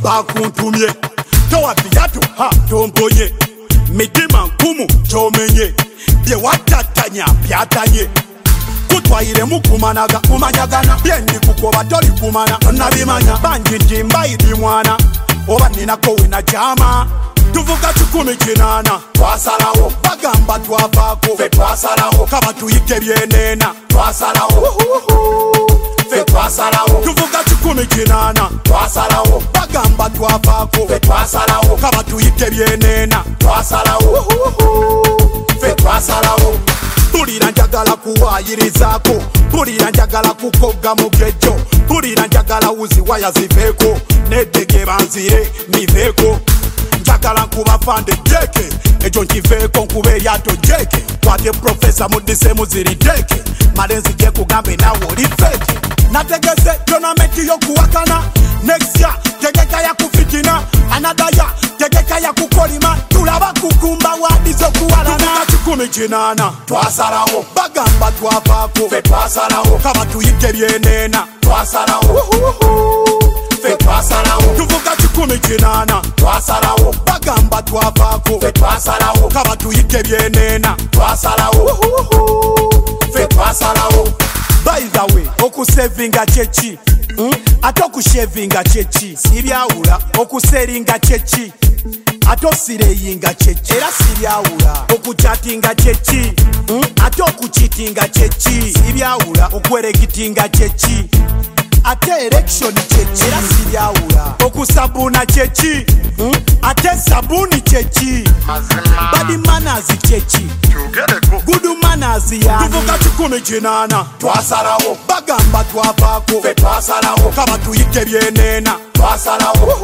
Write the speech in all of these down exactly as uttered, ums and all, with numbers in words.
bakuntumye towa biyato ha tomponye mitima nkumu chomenye bye watatanya byatanye kutwaire mukumanaga kumanyagana byendi kukoba toli kumana nabimanya banji ndimba idi mwana oba ninako wina jama tuvuga kikumi kinana twasalawo bagamba twavaako fe twasalawo kaba tuyige byenena twasalawo fe twasalawo tuvuga kikumi kinana twasalawo bagamba twavaako fe twasalawo kaba tuyige byenena twasalawo fe twasalawo Pulira njagala kuwayirizaako Pulira njagala kukoga mugejo Pulira njagala uzi waya ziveko Netege banzire niveko Njagala nkuba fande jeke Ejo nkiveko nkube lyato jeke Kwate profesa mudise muziri jeke Malenzi jeku gambe na woli feke Nategese tonamenti yokuwakana Next year tegeka ya kufitina Another year tegeka ya kukolima Tulaba kukumba wadizo kuwalana Tuvuga kikumi kinana twasalawo bagamba twavaako fe twasalawo kaba tuyige byenena twasalawo fe twasalawo tuvuga kikumi kinana twasalawo bagamba twavaako fe twasalawo kaba tuyige byenena twasalawo fe twasalawo. By the way okusevinga chechi hmm? Ato kushevinga chechi sibyawula okuseringa chechi Ato sireyinga chechi era sibyawula okuchatinga chechi hmm? Ato kuchitinga chechi sibyawula okwerekitinga chechi Ate election chechi era sibyawula okusabuna chechi hmm? Ate sabuni chechi Badi manners chechi Good manners yani tuvuga kikumi kinana twasalawo bagamba twavaako fe twasalawo kaba tuyige byenena twasalawo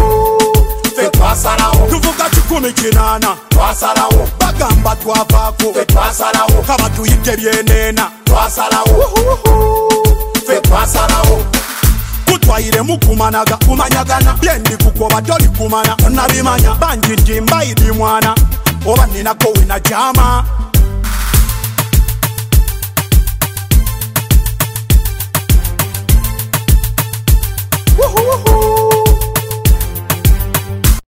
fe twasalawo tuvuga kikumi kinana twasalawo bagamba twavaako fe twasalawo kaba tuyige byenena twasalawo fe twasalawo kutwaire mukumanaga kumanyagana byendi kukoba toli kumana nabimanya banji ndimba idi mwana oba ninako wina jama